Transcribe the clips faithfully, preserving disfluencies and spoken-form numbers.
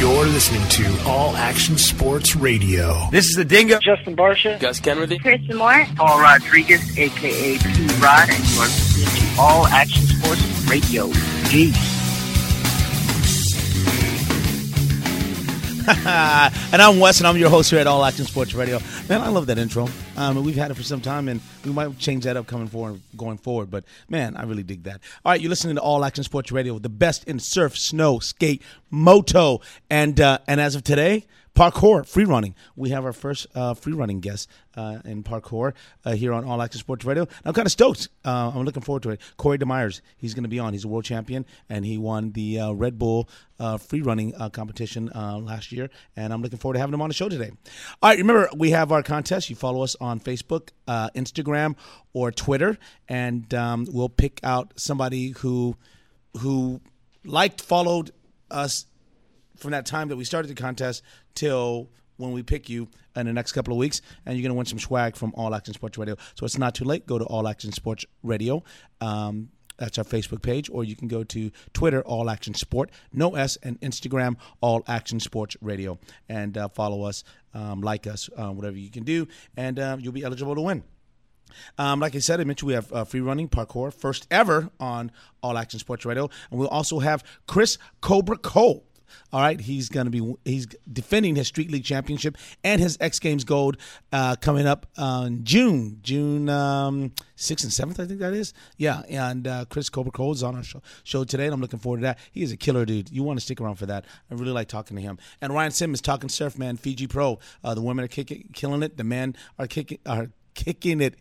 You're listening to All Action Sports Radio. This is the Dingo. Justin Barsha. Gus Kenworthy. Kristen Moore. Paul Rodriguez, a k a. P-Rod, and you are listening to All Action Sports Radio. Peace. And I'm Wes, and I'm your host here at All Action Sports Radio. Man, I love that intro. Um, we've had it for some time, and we might change that up coming forward, going forward. But, man, I really dig that. All right, you're listening to All Action Sports Radio, the best in surf, snow, skate, moto, and uh, and as of today, parkour, free running. We have our first uh, free running guest uh, in parkour uh, here on All Action Sports Radio. I'm kind of stoked. Uh, I'm looking forward to it. Corey DeMeyers, he's going to be on. He's a world champion, and he won the uh, Red Bull uh, free running uh, competition uh, last year, and I'm looking forward to having him on the show today. All right, remember, we have our contest. You follow us on Facebook, uh, Instagram, or Twitter, and um, we'll pick out somebody who who liked, followed us from that time that we started the contest till when we pick you in the next couple of weeks, and you're going to win some swag from All Action Sports Radio. So it's not too late. Go to All Action Sports Radio. Um, that's our Facebook page, or you can go to Twitter, All Action Sport, no S, and Instagram, All Action Sports Radio, and uh, follow us, um, like us, uh, whatever you can do, and uh, you'll be eligible to win. Um, like I said, I mentioned we have uh, free running parkour, first ever on All Action Sports Radio, and we'll also have Chris Cobra Cole. All right, he's going to be he's defending his Street League championship and his X Games gold uh, coming up in June, June um, sixth and seventh, I think that is. Yeah, and uh, Chris Cobra Cole is on our show, show today, and I'm looking forward to that. He is a killer dude. You want to stick around for that. I really like talking to him. And Ryan Simmons, Talking Surf, man, Fiji Pro. Uh, the women are kicking, killing it. The men are kicking are kicking it.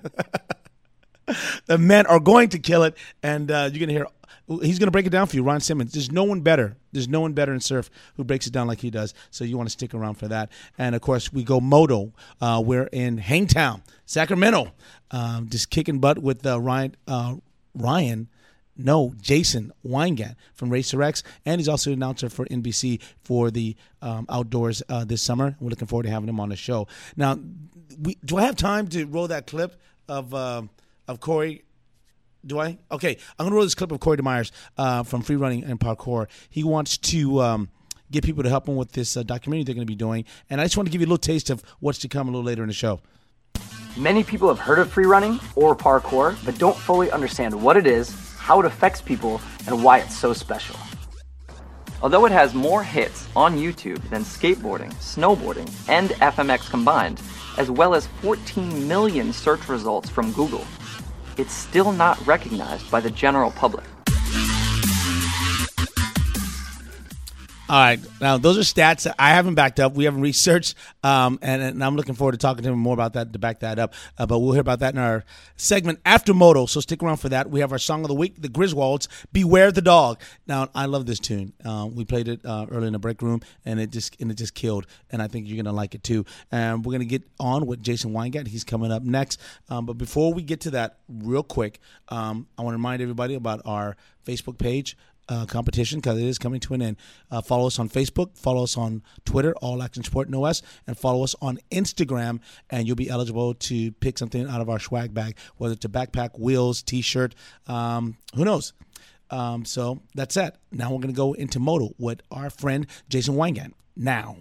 The men are going to kill it, and uh, you're going to hear. He's going to break it down for you, Ron Simmons. There's no one better. There's no one better in surf who breaks it down like he does. So you want to stick around for that. And, of course, we go moto. Uh, we're in Hangtown, Sacramento, um, just kicking butt with uh, Ryan, uh, Ryan, no, Jason Weingat from Racer X. And he's also an announcer for N B C for the um, outdoors uh, this summer. We're looking forward to having him on the show. Now, we, do I have time to roll that clip of uh, of Corey? Do I? Okay, I'm going to roll this clip of Corey DeMeyers uh, from Free Running and Parkour. He wants to um, get people to help him with this uh, documentary they're going to be doing. And I just want to give you a little taste of what's to come a little later in the show. Many people have heard of free running or parkour, but don't fully understand what it is, how it affects people, and why it's so special. Although it has more hits on YouTube than skateboarding, snowboarding, and F M X combined, as well as fourteen million search results from Google, it's still not recognized by the general public. All right. Now, those are stats that I haven't backed up. We haven't researched, um, and, and I'm looking forward to talking to him more about that to back that up. Uh, but we'll hear about that in our segment after Moto, so stick around for that. We have our song of the week, the Griswolds, Beware the Dog. Now, I love this tune. Uh, we played it uh, early in the break room, and it just and it just killed, and I think you're going to like it too. And we're going to get on with Jason Weingat. He's coming up next. Um, but before we get to that, real quick, um, I want to remind everybody about our Facebook page. Uh, competition, because it is coming to an end. Uh, follow us on Facebook, follow us on Twitter, All Action Sport No S, and follow us on Instagram, and you'll be eligible to pick something out of our swag bag, whether it's a backpack, wheels, T-shirt, um, who knows. Um, so that's it. Now we're going to go into Moto with our friend Jason Weingat. Now.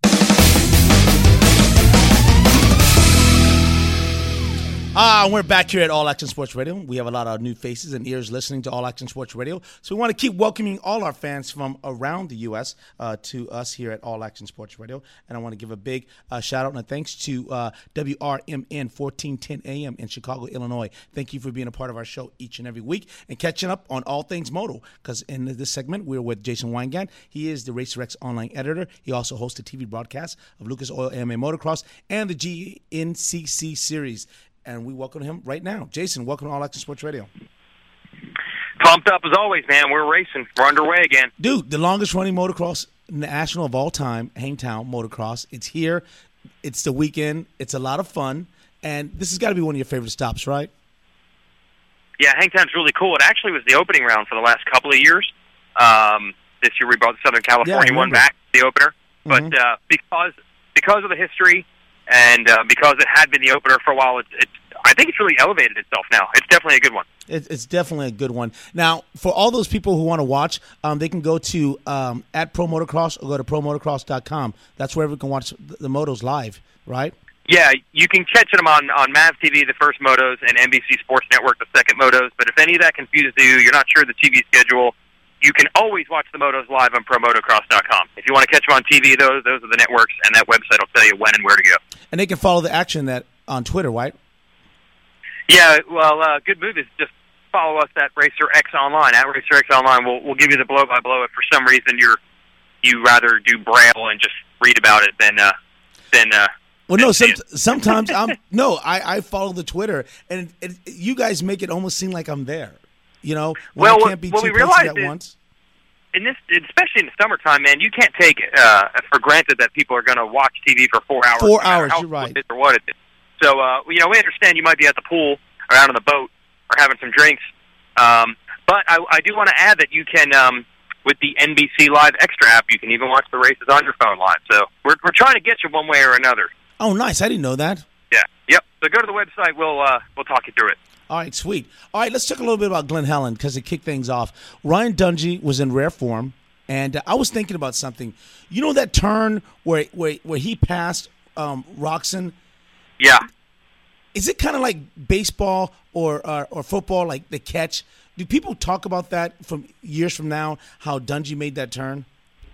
Ah, we're back here at All Action Sports Radio. We have a lot of new faces and ears listening to All Action Sports Radio. So we want to keep welcoming all our fans from around the U S uh, to us here at All Action Sports Radio. And I want to give a big uh, shout out and a thanks to uh, W R M N fourteen ten A M in Chicago, Illinois. Thank you for being a part of our show each and every week and catching up on all things moto. Because in this segment, we're with Jason Weingat. He is the Racer X online editor. He also hosts a T V broadcast of Lucas Oil A M A Motocross and the G N C C series. And we welcome him right now. Jason, welcome to All Action Sports Radio. Pumped up as always, man. We're racing. We're underway again. Dude, the longest running motocross national of all time, Hangtown Motocross. It's here. It's the weekend. It's a lot of fun. And this has got to be one of your favorite stops, right? Yeah, Hangtown's really cool. It actually was the opening round for the last couple of years. Um, this year we brought the Southern California yeah, one back, the opener. Mm-hmm. But uh, because because of the history and uh, because it had been the opener for a while, it's, it's I think it's really elevated itself now. It's definitely a good one. It, it's definitely a good one. Now, for all those people who want to watch, um, they can go to um, at Pro Motocross or go to pro motocross dot com. That's where we can watch the, the motos live, right? Yeah, you can catch them on, on M A V T V, the first motos, and N B C Sports Network, the second motos. But if any of that confuses you, you're not sure of the T V schedule, you can always watch the motos live on pro motocross dot com. If you want to catch them on T V, those those are the networks, and that website will tell you when and where to go. And they can follow the action that on Twitter, right? Yeah, well, uh, good move is just follow us at RacerX Online. At RacerX Online, we'll we'll give you the blow by blow. If for some reason you're you rather do Braille and just read about it than uh, than. Uh, well, no. Some, sometimes I'm no. I, I follow the Twitter, and it, it, you guys make it almost seem like I'm there. You know, when well, I can't be what two we realized at is, once. in this, especially in the summertime, man, you can't take uh, for granted that people are going to watch T V for four hours. Four no hours, how you're right. It is or what it is. So, uh, you know, we understand you might be at the pool or out on the boat or having some drinks. Um, but I, I do want to add that you can, um, with the N B C Live Extra app, you can even watch the races on your phone live. So we're we're trying to get you one way or another. Oh, nice! I didn't know that. Yeah. Yep. So go to the website. We'll uh, we'll talk you through it. All right, sweet. All right, let's talk a little bit about Glen Helen because it kicked things off. Ryan Dungey was in rare form, and uh, I was thinking about something. You know that turn where where where he passed um, Roczen? Yeah. Is it kind of like baseball or, or or football, like the catch? Do people talk about that from years from now, how Dungey made that turn?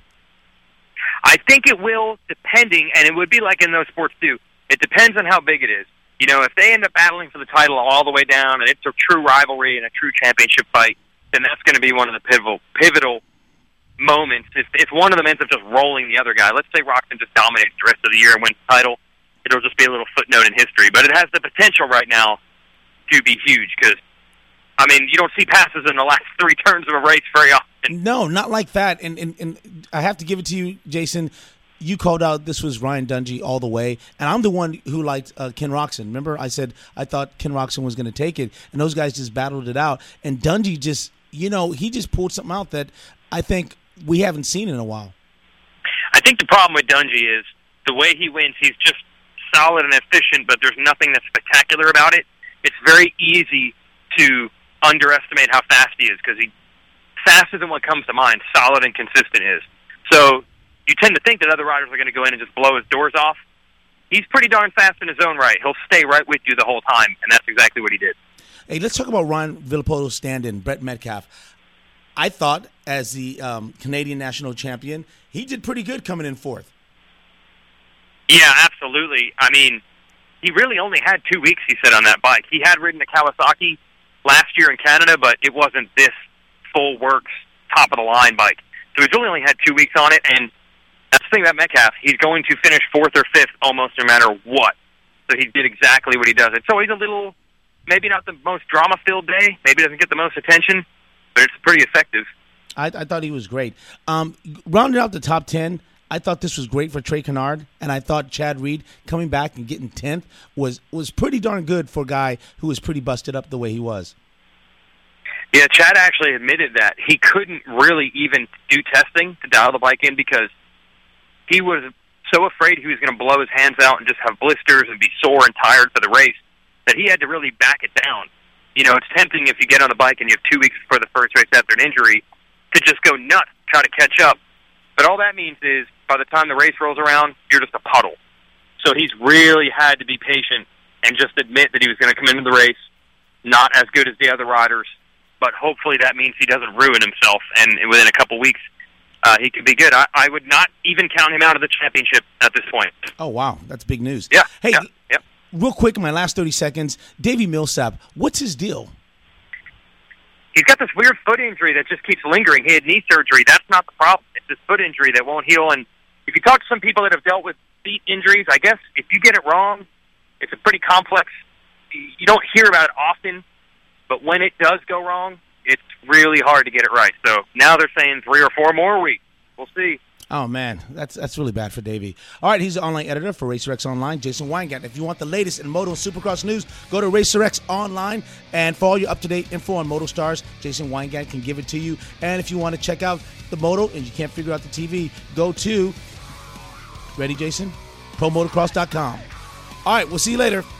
I think it will, depending, and it would be like in those sports too. It depends on how big it is. You know, if they end up battling for the title all the way down, and it's a true rivalry and a true championship fight, then that's going to be one of the pivotal pivotal moments. If if one of them ends up just rolling the other guy, let's say Roczen just dominates the rest of the year and wins the title, it'll just be a little footnote in history. But it has the potential right now to be huge because, I mean, you don't see passes in the last three turns of a race very often. No, not like that. And and, and I have to give it to you, Jason. You called out this was Ryan Dungey all the way, and I'm the one who liked uh, Ken Roczen. Remember, I said I thought Ken Roczen was going to take it, and those guys just battled it out. And Dungey just, you know, he just pulled something out that I think we haven't seen in a while. I think the problem with Dungey is the way he wins, he's just solid and efficient, but there's nothing that's spectacular about it. It's very easy to underestimate how fast he is because he faster than what comes to mind, solid and consistent is. So you tend to think that other riders are going to go in and just blow his doors off. He's pretty darn fast in his own right. He'll stay right with you the whole time, and that's exactly what he did. Hey, let's talk about Ryan Villopoto's stand-in, Brett Metcalf. I thought, as the um, Canadian national champion, he did pretty good coming in fourth. Yeah, absolutely. I mean, he really only had two weeks, he said, on that bike. He had ridden a Kawasaki last year in Canada, but it wasn't this full works, top-of-the-line bike. So he's really only had two weeks on it, and that's the thing about Metcalf. He's going to finish fourth or fifth almost no matter what. So he did exactly what he does. It's always a little, maybe not the most drama-filled day, maybe doesn't get the most attention, but it's pretty effective. I, I thought he was great. Um, rounding out the top ten, I thought this was great for Trey Canard, and I thought Chad Reed coming back and getting tenth was, was pretty darn good for a guy who was pretty busted up the way he was. Yeah, Chad actually admitted that he couldn't really even do testing to dial the bike in because he was so afraid he was going to blow his hands out and just have blisters and be sore and tired for the race that he had to really back it down. You know, it's tempting if you get on the bike and you have two weeks before the first race after an injury to just go nuts, try to catch up. But all that means is by the time the race rolls around, you're just a puddle. So he's really had to be patient and just admit that he was going to come into the race not as good as the other riders, but hopefully that means he doesn't ruin himself, and within a couple weeks uh, he could be good. I, I would not even count him out of the championship at this point. Oh, wow. That's big news. Yeah. Hey, yeah, yeah. real quick, in my last thirty seconds, Davey Millsap, what's his deal? He's got this weird foot injury that just keeps lingering. He had knee surgery. That's not the problem. It's this foot injury that won't heal. And if you talk to some people that have dealt with feet injuries, I guess if you get it wrong, it's a pretty complex. You don't hear about it often, but when it does go wrong, it's really hard to get it right. So now they're saying three or four more weeks. We'll see. Oh, man, that's that's really bad for Davey. All right, he's the online editor for RacerX Online, Jason Weingarten. If you want the latest in Moto and Supercross news, go to RacerX Online. And for all your up-to-date info on Moto Stars, Jason Weingarten can give it to you. And if you want to check out the Moto and you can't figure out the T V, go to, ready, Jason? pro motocross dot com. All right, we'll see you later.